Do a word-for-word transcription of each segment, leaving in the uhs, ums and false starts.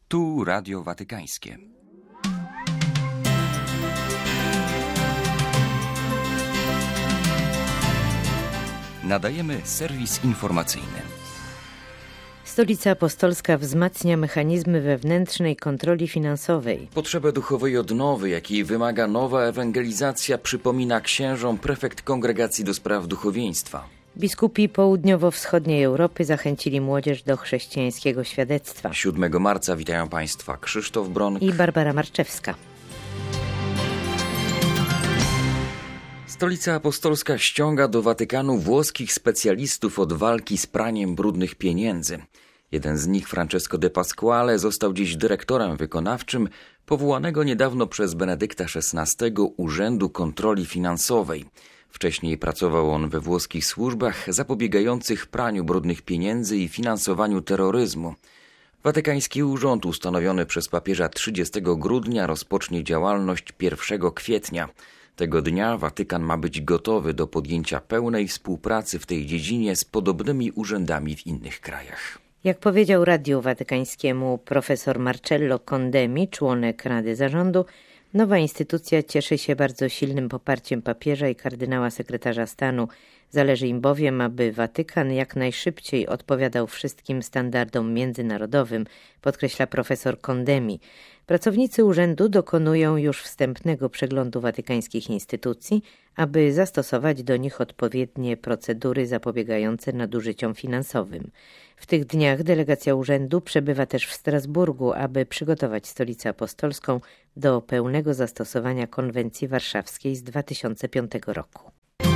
Tu Radio Watykańskie. Nadajemy serwis informacyjny. Stolica Apostolska wzmacnia mechanizmy wewnętrznej kontroli finansowej. Potrzebę duchowej odnowy, jakiej wymaga nowa ewangelizacja, przypomina księżom prefekt Kongregacji do Spraw Duchowieństwa. Biskupi południowo-wschodniej Europy zachęcili młodzież do chrześcijańskiego świadectwa. siódmego marca witają Państwa Krzysztof Bronk i Barbara Marczewska. Stolica Apostolska ściąga do Watykanu włoskich specjalistów od walki z praniem brudnych pieniędzy. Jeden z nich, Francesco de Pasquale, został dziś dyrektorem wykonawczym powołanego niedawno przez Benedykta szesnastego Urzędu Kontroli Finansowej. Wcześniej pracował on we włoskich służbach zapobiegających praniu brudnych pieniędzy i finansowaniu terroryzmu. Watykański urząd ustanowiony przez papieża trzydziestego grudnia rozpocznie działalność pierwszego kwietnia. Tego dnia Watykan ma być gotowy do podjęcia pełnej współpracy w tej dziedzinie z podobnymi urzędami w innych krajach. Jak powiedział Radiu Watykańskiemu profesor Marcello Condemi, członek Rady Zarządu, nowa instytucja cieszy się bardzo silnym poparciem papieża i kardynała sekretarza stanu. Zależy im bowiem, aby Watykan jak najszybciej odpowiadał wszystkim standardom międzynarodowym, podkreśla profesor Condemi. Pracownicy urzędu dokonują już wstępnego przeglądu watykańskich instytucji, aby zastosować do nich odpowiednie procedury zapobiegające nadużyciom finansowym. W tych dniach delegacja urzędu przebywa też w Strasburgu, aby przygotować Stolicę Apostolską do pełnego zastosowania konwencji warszawskiej z dwa tysiące piątego roku.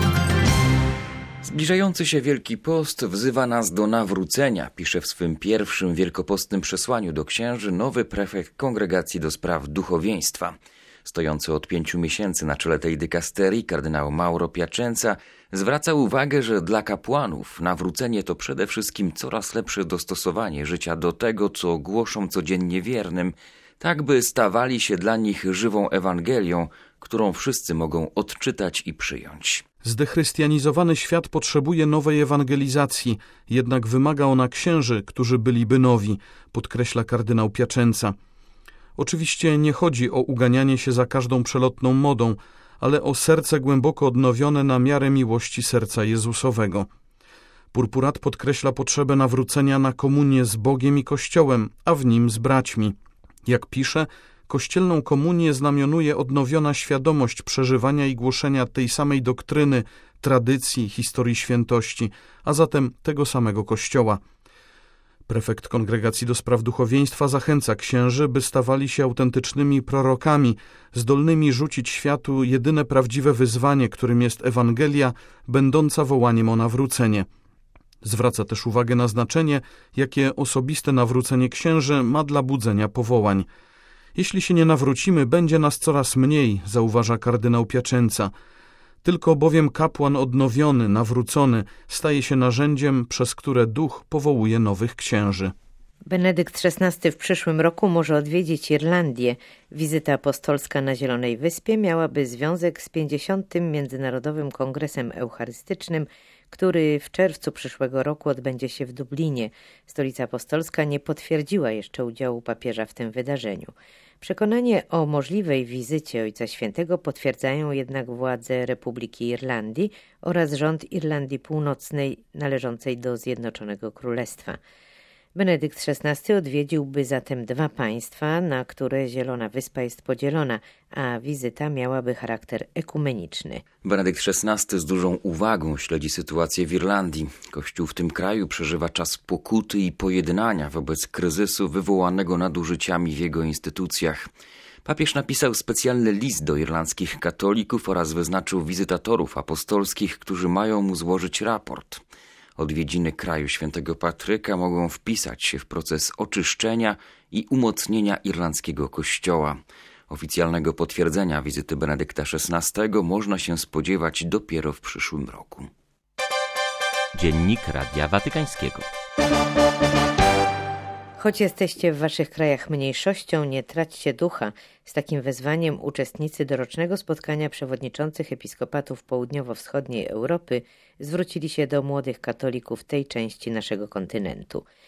Zbliżający się Wielki Post wzywa nas do nawrócenia, pisze w swym pierwszym wielkopostnym przesłaniu do księży nowy prefekt Kongregacji do Spraw Duchowieństwa. Stojący od pięciu miesięcy na czele tej dykasterii, kardynał Mauro Piacenza, zwraca uwagę, że dla kapłanów nawrócenie to przede wszystkim coraz lepsze dostosowanie życia do tego, co głoszą codziennie wiernym, tak by stawali się dla nich żywą Ewangelią, którą wszyscy mogą odczytać i przyjąć. Zdechrystianizowany świat potrzebuje nowej ewangelizacji, jednak wymaga ona księży, którzy byliby nowi, podkreśla kardynał Piacenza. Oczywiście nie chodzi o uganianie się za każdą przelotną modą, ale o serce głęboko odnowione na miarę miłości serca Jezusowego. Purpurat podkreśla potrzebę nawrócenia na komunię z Bogiem i Kościołem, a w nim z braćmi. Jak pisze, kościelną komunię znamionuje odnowiona świadomość przeżywania i głoszenia tej samej doktryny, tradycji, historii świętości, a zatem tego samego Kościoła. Prefekt Kongregacji do Spraw Duchowieństwa zachęca księży, by stawali się autentycznymi prorokami, zdolnymi rzucić światu jedyne prawdziwe wyzwanie, którym jest Ewangelia, będąca wołaniem o nawrócenie. Zwraca też uwagę na znaczenie, jakie osobiste nawrócenie księży ma dla budzenia powołań. Jeśli się nie nawrócimy, będzie nas coraz mniej, zauważa kardynał Piacenza. Tylko bowiem kapłan odnowiony, nawrócony staje się narzędziem, przez które Duch powołuje nowych księży. Benedykt szesnasty w przyszłym roku może odwiedzić Irlandię. Wizyta apostolska na Zielonej Wyspie miałaby związek z pięćdziesiątym Międzynarodowym Kongresem Eucharystycznym, który w czerwcu przyszłego roku odbędzie się w Dublinie. Stolica Apostolska nie potwierdziła jeszcze udziału papieża w tym wydarzeniu. Przekonanie o możliwej wizycie Ojca Świętego potwierdzają jednak władze Republiki Irlandii oraz rząd Irlandii Północnej należącej do Zjednoczonego Królestwa. Benedykt szesnasty odwiedziłby zatem dwa państwa, na które Zielona Wyspa jest podzielona, a wizyta miałaby charakter ekumeniczny. Benedykt szesnasty z dużą uwagą śledzi sytuację w Irlandii. Kościół w tym kraju przeżywa czas pokuty i pojednania wobec kryzysu wywołanego nadużyciami w jego instytucjach. Papież napisał specjalny list do irlandzkich katolików oraz wyznaczył wizytatorów apostolskich, którzy mają mu złożyć raport. Odwiedziny kraju świętego Patryka mogą wpisać się w proces oczyszczenia i umocnienia irlandzkiego kościoła. Oficjalnego potwierdzenia wizyty Benedykta szesnastego można się spodziewać dopiero w przyszłym roku. Dziennik Radia Watykańskiego. Choć jesteście w waszych krajach mniejszością, nie traćcie ducha. Z takim wezwaniem uczestnicy dorocznego spotkania przewodniczących episkopatów południowo-wschodniej Europy zwrócili się do młodych katolików tej części naszego kontynentu.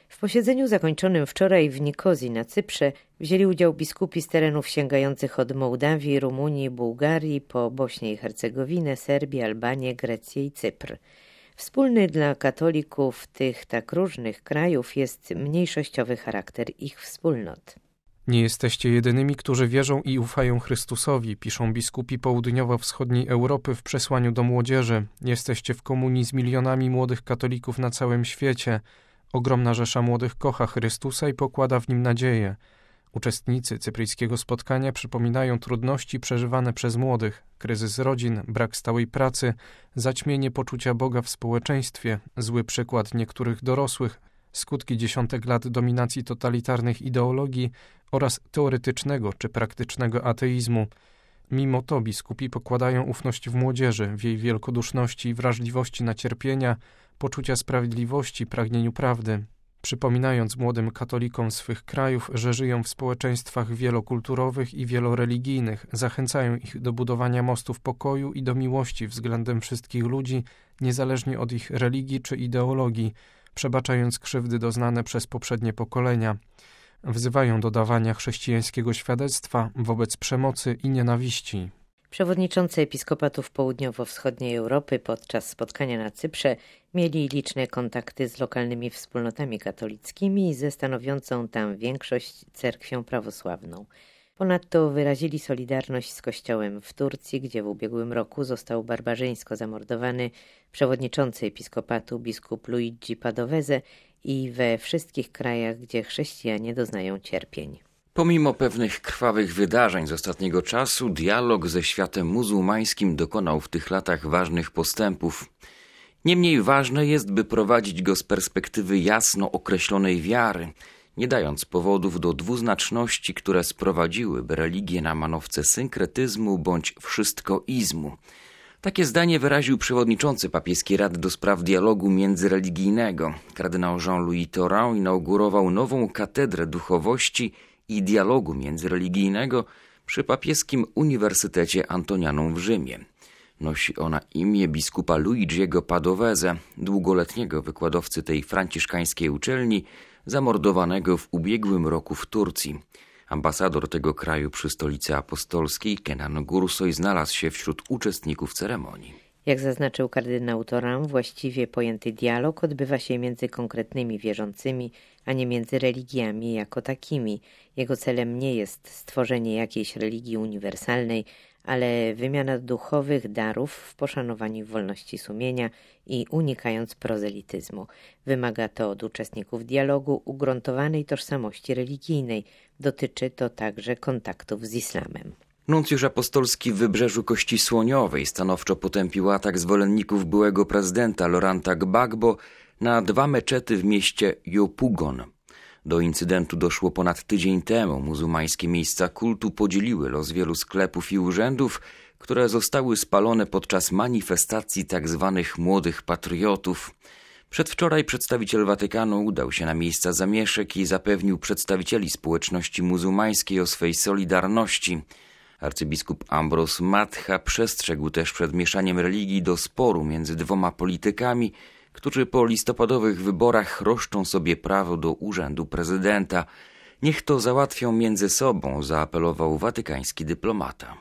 W posiedzeniu zakończonym wczoraj w Nikozji na Cyprze wzięli udział biskupi z terenów sięgających od Mołdawii, Rumunii, Bułgarii po Bośnię i Hercegowinę, Serbię, Albanię, Grecję i Cypr. Wspólny dla katolików tych tak różnych krajów jest mniejszościowy charakter ich wspólnot. Nie jesteście jedynymi, którzy wierzą i ufają Chrystusowi, piszą biskupi południowo-wschodniej Europy w przesłaniu do młodzieży. Jesteście w komunii z milionami młodych katolików na całym świecie. Ogromna rzesza młodych kocha Chrystusa i pokłada w Nim nadzieję. Uczestnicy cypryjskiego spotkania przypominają trudności przeżywane przez młodych, kryzys rodzin, brak stałej pracy, zaćmienie poczucia Boga w społeczeństwie, zły przykład niektórych dorosłych, skutki dziesiątek lat dominacji totalitarnych ideologii oraz teoretycznego czy praktycznego ateizmu. Mimo to biskupi pokładają ufność w młodzieży, w jej wielkoduszności i wrażliwości na cierpienia, poczucia sprawiedliwości, pragnieniu prawdy. Przypominając młodym katolikom swych krajów, że żyją w społeczeństwach wielokulturowych i wieloreligijnych, zachęcają ich do budowania mostów pokoju i do miłości względem wszystkich ludzi, niezależnie od ich religii czy ideologii, przebaczając krzywdy doznane przez poprzednie pokolenia. Wzywają do dawania chrześcijańskiego świadectwa wobec przemocy i nienawiści. Przewodniczący episkopatów południowo-wschodniej Europy podczas spotkania na Cyprze mieli liczne kontakty z lokalnymi wspólnotami katolickimi i ze stanowiącą tam większość cerkwią prawosławną. Ponadto wyrazili solidarność z kościołem w Turcji, gdzie w ubiegłym roku został barbarzyńsko zamordowany przewodniczący episkopatu biskup Luigi Padovese i we wszystkich krajach, gdzie chrześcijanie doznają cierpień. Pomimo pewnych krwawych wydarzeń z ostatniego czasu, dialog ze światem muzułmańskim dokonał w tych latach ważnych postępów. Niemniej ważne jest, by prowadzić go z perspektywy jasno określonej wiary, nie dając powodów do dwuznaczności, które sprowadziłyby religię na manowce synkretyzmu bądź wszystkoizmu. Takie zdanie wyraził przewodniczący papieskiej Rady do spraw dialogu międzyreligijnego. Kardynał Jean-Louis Tauran inaugurował nową katedrę duchowości i dialogu międzyreligijnego przy papieskim Uniwersytecie Antonianum w Rzymie. Nosi ona imię biskupa Luigiego Padovese, długoletniego wykładowcy tej franciszkańskiej uczelni, zamordowanego w ubiegłym roku w Turcji. Ambasador tego kraju przy Stolicy Apostolskiej, Kenan Gursoj, znalazł się wśród uczestników ceremonii. Jak zaznaczył kardynał Tauran, właściwie pojęty dialog odbywa się między konkretnymi wierzącymi, a nie między religiami jako takimi. Jego celem nie jest stworzenie jakiejś religii uniwersalnej, ale wymiana duchowych darów w poszanowaniu wolności sumienia i unikając prozelityzmu. Wymaga to od uczestników dialogu ugruntowanej tożsamości religijnej. Dotyczy to także kontaktów z islamem. Nuncjusz apostolski w Wybrzeżu Kości Słoniowej stanowczo potępił atak zwolenników byłego prezydenta Laurenta Gbagbo na dwa meczety w mieście Yopougon. Do incydentu doszło ponad tydzień temu. Muzułmańskie miejsca kultu podzieliły los wielu sklepów i urzędów, które zostały spalone podczas manifestacji tzw. młodych patriotów. Przedwczoraj przedstawiciel Watykanu udał się na miejsca zamieszek i zapewnił przedstawicieli społeczności muzułmańskiej o swej solidarności. Arcybiskup Ambros Matha przestrzegł też przed mieszaniem religii do sporu między dwoma politykami, którzy po listopadowych wyborach roszczą sobie prawo do urzędu prezydenta. Niech to załatwią między sobą, zaapelował watykański dyplomata.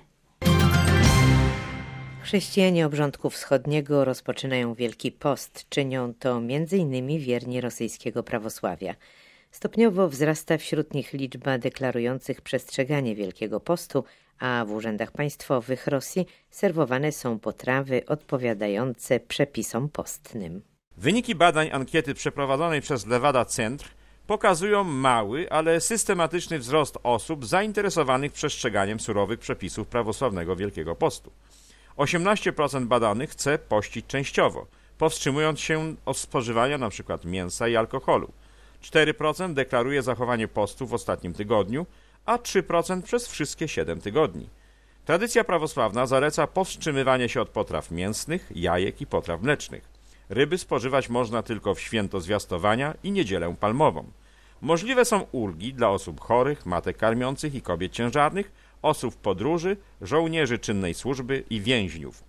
Chrześcijanie obrządku wschodniego rozpoczynają Wielki Post. Czynią to między innymi wierni rosyjskiego prawosławia. Stopniowo wzrasta wśród nich liczba deklarujących przestrzeganie Wielkiego Postu, a w urzędach państwowych Rosji serwowane są potrawy odpowiadające przepisom postnym. Wyniki badań ankiety przeprowadzonej przez Levada Centr pokazują mały, ale systematyczny wzrost osób zainteresowanych przestrzeganiem surowych przepisów prawosławnego Wielkiego Postu. osiemnaście procent badanych chce pościć częściowo, powstrzymując się od spożywania np. mięsa i alkoholu. cztery procent deklaruje zachowanie postu w ostatnim tygodniu, a trzy procent przez wszystkie siedem tygodni. Tradycja prawosławna zaleca powstrzymywanie się od potraw mięsnych, jajek i potraw mlecznych. Ryby spożywać można tylko w święto Zwiastowania i Niedzielę Palmową. Możliwe są ulgi dla osób chorych, matek karmiących i kobiet ciężarnych, osób w podróży, żołnierzy czynnej służby i więźniów.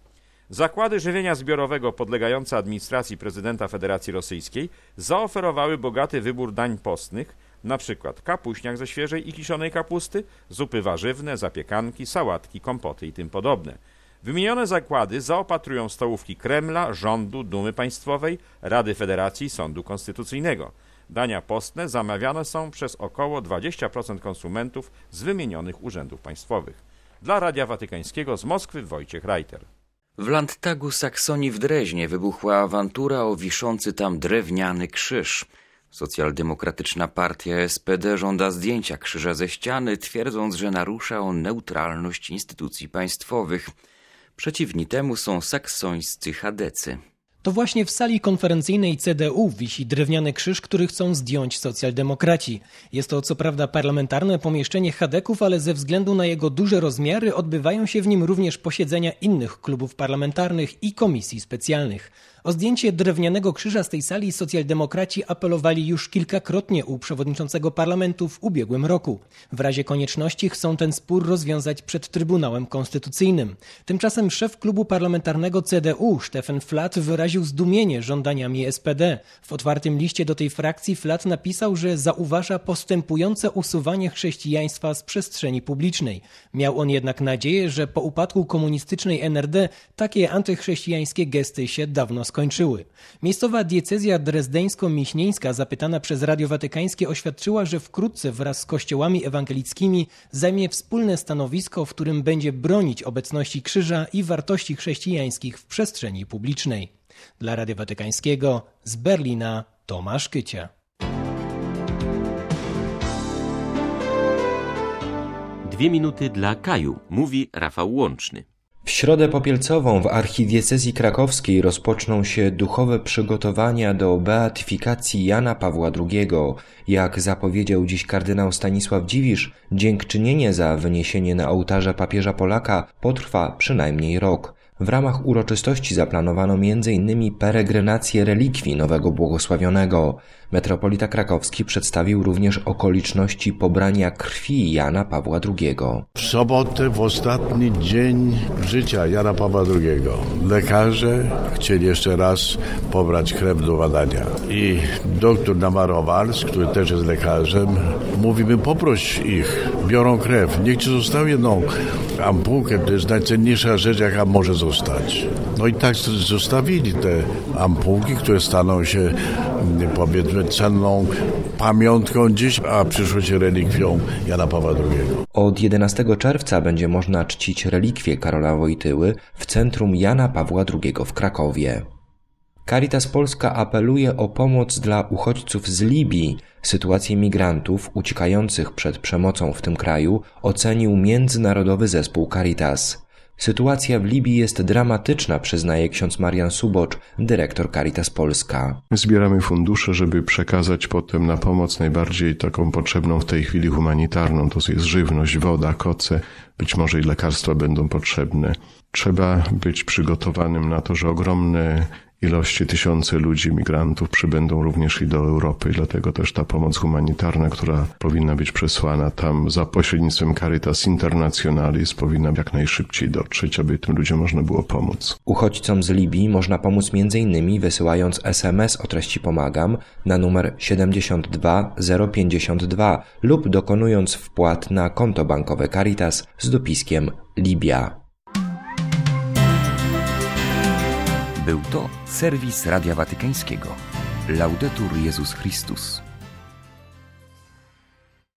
Zakłady żywienia zbiorowego podlegające administracji prezydenta Federacji Rosyjskiej zaoferowały bogaty wybór dań postnych, na przykład kapuśniak ze świeżej i kiszonej kapusty, zupy warzywne, zapiekanki, sałatki, kompoty i tym podobne. Wymienione zakłady zaopatrują stołówki Kremla, rządu, Dumy Państwowej, Rady Federacji i Sądu Konstytucyjnego. Dania postne zamawiane są przez około dwadzieścia procent konsumentów z wymienionych urzędów państwowych. Dla Radia Watykańskiego z Moskwy Wojciech Reiter. W Landtagu Saksonii w Dreźnie wybuchła awantura o wiszący tam drewniany krzyż. Socjaldemokratyczna partia S P D żąda zdjęcia krzyża ze ściany, twierdząc, że narusza on neutralność instytucji państwowych. Przeciwni temu są saksońscy chadecy. To właśnie w sali konferencyjnej C D U wisi drewniany krzyż, który chcą zdjąć socjaldemokraci. Jest to co prawda parlamentarne pomieszczenie chadeków, ale ze względu na jego duże rozmiary odbywają się w nim również posiedzenia innych klubów parlamentarnych i komisji specjalnych. O zdjęcie drewnianego krzyża z tej sali socjaldemokraci apelowali już kilkakrotnie u przewodniczącego parlamentu w ubiegłym roku. W razie konieczności chcą ten spór rozwiązać przed Trybunałem Konstytucyjnym. Tymczasem szef klubu parlamentarnego C D U, Stefan Flat, wyraził zdumienie żądaniami S P D. W otwartym liście do tej frakcji Flat napisał, że zauważa postępujące usuwanie chrześcijaństwa z przestrzeni publicznej. Miał on jednak nadzieję, że po upadku komunistycznej N R D takie antychrześcijańskie gesty się dawno skończyły. Miejscowa diecezja drezdeńsko-miśnieńska, zapytana przez Radio Watykańskie, oświadczyła, że wkrótce wraz z kościołami ewangelickimi zajmie wspólne stanowisko, w którym będzie bronić obecności krzyża i wartości chrześcijańskich w przestrzeni publicznej. Dla Radia Watykańskiego z Berlina Tomasz Kycia. Dwie minuty dla Kaju, mówi Rafał Łączny. W środę popielcową w archidiecezji krakowskiej rozpoczną się duchowe przygotowania do beatyfikacji Jana Pawła drugiego. Jak zapowiedział dziś kardynał Stanisław Dziwisz, dziękczynienie za wyniesienie na ołtarze papieża Polaka potrwa przynajmniej rok. W ramach uroczystości zaplanowano między innymi peregrinację relikwii nowego błogosławionego. Metropolita krakowski przedstawił okoliczności okoliczności pobrania krwi Jana Pawła drugiego. W sobotę, w ostatni dzień życia Jana Pawła drugiego, lekarze chcieli jeszcze raz pobrać krew do badania. I doktor Namarowals, który też jest lekarzem, mówi mi: poproś ich, biorą krew, niech ci został jedną ampułkę, to jest najcenniejsza rzecz, jaka może zostać. No i tak zostawili te ampułki, które staną się, powiedzmy, cenną pamiątką dziś, a przyszło się relikwią Jana Pawła drugiego. Od jedenastego czerwca będzie można czcić relikwię Karola Wojtyły w centrum Jana Pawła drugiego w Krakowie. Caritas Polska apeluje o pomoc dla uchodźców z Libii. Sytuację migrantów uciekających przed przemocą w tym kraju ocenił Międzynarodowy Zespół Caritas. Sytuacja w Libii jest dramatyczna, przyznaje ksiądz Marian Subocz, dyrektor Caritas Polska. Zbieramy fundusze, żeby przekazać potem na pomoc najbardziej taką potrzebną w tej chwili humanitarną. To jest żywność, woda, koce, być może i lekarstwa będą potrzebne. Trzeba być przygotowanym na to, że ogromne ilości, tysiące ludzi, migrantów przybędą również i do Europy. Dlatego też ta pomoc humanitarna, która powinna być przesłana tam za pośrednictwem Caritas Internationalis, powinna jak najszybciej dotrzeć, aby tym ludziom można było pomóc. Uchodźcom z Libii można pomóc między innymi wysyłając S M S o treści pomagam na numer siedemdziesiąt dwa zero pięćdziesiąt dwa lub dokonując wpłat na konto bankowe Caritas z dopiskiem Libia. Był to serwis Radia Watykańskiego. Laudetur Jezus Chrystus.